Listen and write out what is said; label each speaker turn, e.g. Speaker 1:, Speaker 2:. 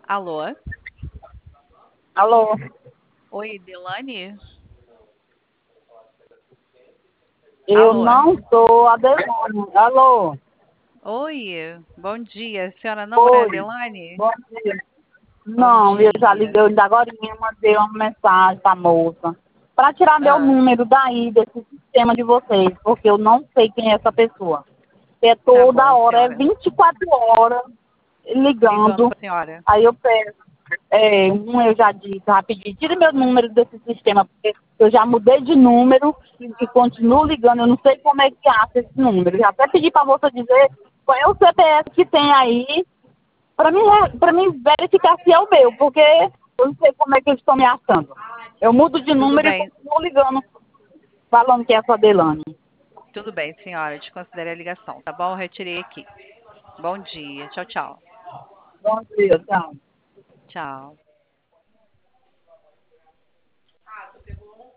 Speaker 1: Alô?
Speaker 2: Alô?
Speaker 1: Oi, Delane?
Speaker 2: Eu
Speaker 1: Alô?
Speaker 2: não sou a Delane. Alô?
Speaker 1: Oi, bom dia. A senhora não é a
Speaker 2: Oi.
Speaker 1: Delane?
Speaker 2: Bom dia.
Speaker 1: Bom
Speaker 2: Não, eu já
Speaker 1: dia.
Speaker 2: liguei, eu ainda agora mandei uma mensagem para a moça para tirar meu
Speaker 1: Ah,
Speaker 2: número daí, desse sistema de vocês, porque eu não sei quem é essa pessoa. É
Speaker 1: tá
Speaker 2: toda
Speaker 1: bom,
Speaker 2: hora, é
Speaker 1: senhora.
Speaker 2: 24 horas
Speaker 1: Ligando
Speaker 2: ligando.
Speaker 1: para a senhora.
Speaker 2: Aí eu peço, eu já disse rapidinho, tire meu número desse sistema, porque eu já mudei de número e continuo ligando, eu não sei como é que acha esse número. Já até pedi para a moça dizer qual é o CPF que tem aí, para mim verificar se é o meu, porque eu não sei como é que eles estão me achando. Eu mudo de
Speaker 1: Tudo
Speaker 2: número e
Speaker 1: bem,
Speaker 2: continuo ligando, falando que é essa Delane.
Speaker 1: tudo bem, senhora. Desconsidere a ligação, tá bom? Retirei aqui. Bom dia. Tchau, tchau.
Speaker 2: Bom dia, tchau.
Speaker 1: Tchau.